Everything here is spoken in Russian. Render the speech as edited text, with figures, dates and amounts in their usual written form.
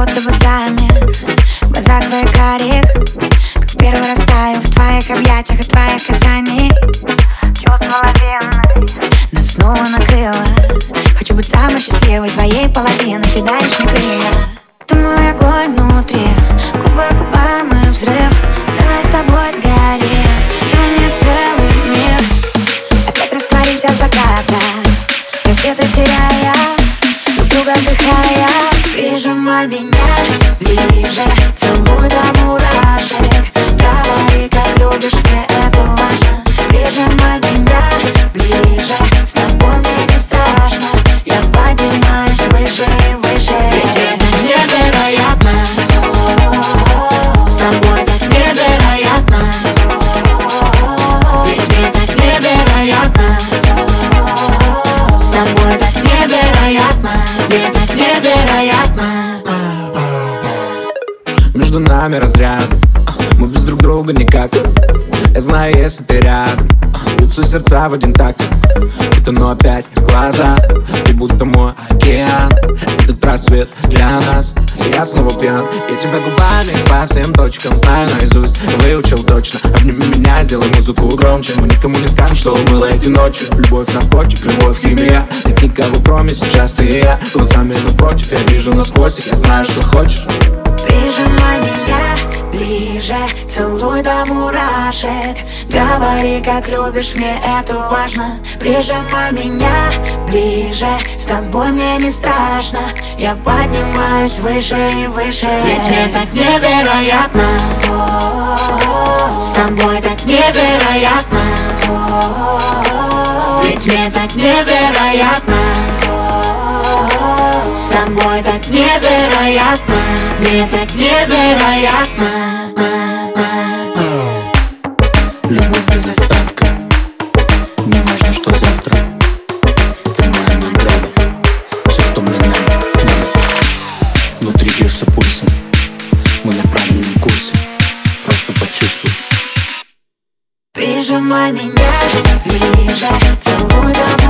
будто бы замер в глазах твоих карих, как в первый раз таю в твоих объятиях и твоих касаний. Чувство лавины нас снова накрыло. Хочу быть самой счастливой твоей половиной. Ты даришь мне крылья. Ты мой огонь внутри, губы к губам и взрыв. Давай с тобой сгорим, ты мне целый мир. Опять растворимся в закатах, рассветы теряя, друг друга вдыхая. Прижимай меня ближе, целуй до мурашек. Говори, как любишь, мне это важно. Прижимай меня ближе, с тобой мне не страшно. Я поднимаюсь выше и выше. Ведь это невероятно, с тобой так невероятно. Ведь мне так невероятно, с тобой так невероятно. Мне так невероятно. Между нами разряд, мы без друг друга никак. Я знаю, если ты рядом, бьются сердца в один такт. Но опять глаза, ты будто мой океан. Этот рассвет для нас, и я снова пьян. Я тебя губами по всем точкам знаю наизусть, выучил точно. Обними меня, сделай музыку громче. Мы никому не скажем, что было этой ночью. Любовь наркотик, любовь химия. Нет никого кроме сейчас ты и я. Глазами напротив, я вижу насквозь, и я знаю, что хочешь. Прижимай меня ближе, целуй до мурашек. Говори, как любишь, мне это важно. Прижимай меня ближе, с тобой мне не страшно. Я поднимаюсь выше и выше. Ведь мне так невероятно, с тобой так невероятно. Ведь мне так невероятно, с тобой так невероятно. Мне так невероятно. Любовь без остатка, не важно, что завтра. Ты моя награда, все, что мне надо. Внутри бьешься пульсом, мы на правильном курсе. Просто почувствуй. Прижимай меня ближе, целуй до